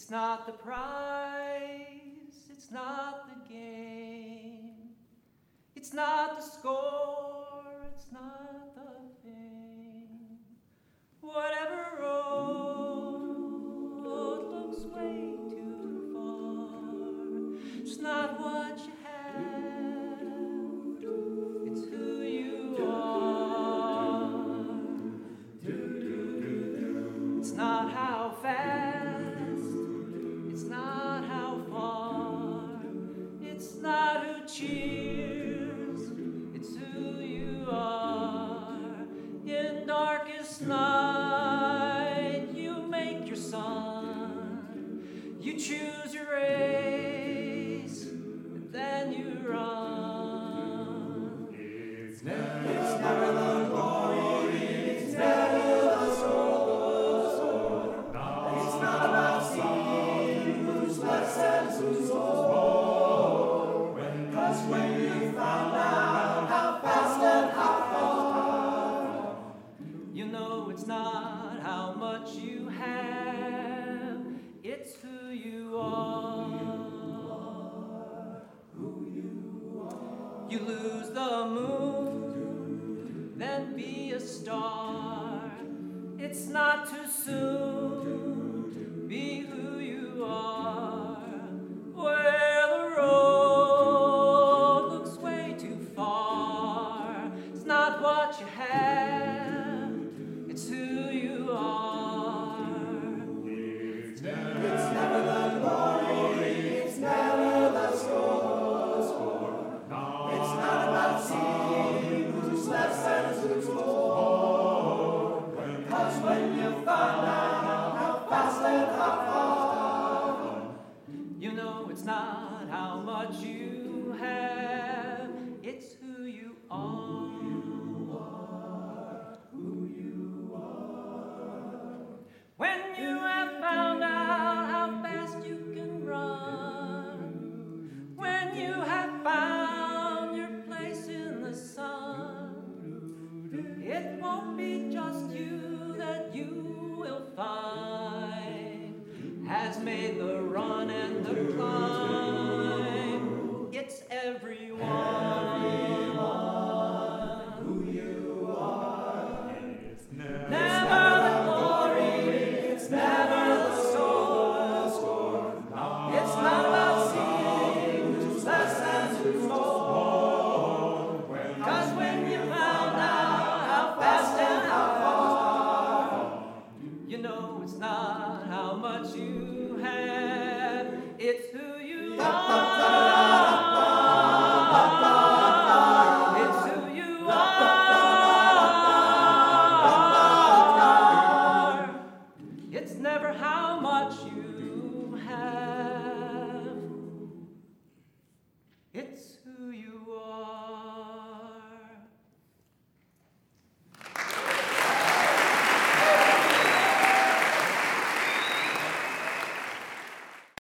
It's not the prize, it's not the game, it's not the score, it's not the fame. Whatever road looks way too far, it's not what you have, it's who you are. It's not how fast, it's not how far, it's not who cheers, it's who you are. In darkest night, you make your sun, you choose your race, and then you run. It's never the glory, it's never the sword. It's not about seeing who's less and who's more. 'Cause when you find out how fast and how far, you know it's not how much you have, it's who you are. You lose the moon, then be a star. It's not too soon, be who you are. Where the road looks way too far, it's not what you have, it's who you are. It's never the glory, it's never the score. It's not about seeing who's less and who's more. 'Cause when you find out how fast and how far, you know it's not how much you have, it's who you are. When you have found out how fast you can run, when you have found your place in the sun, it won't be just you that you will find has made the run and the climb. It's everyone. Who you are. It's never the glory, it's never the score. It's not about seeing who's less and who's more. 'Cause when you found out how fast and how far, you know it's not how much you have, it's who you are.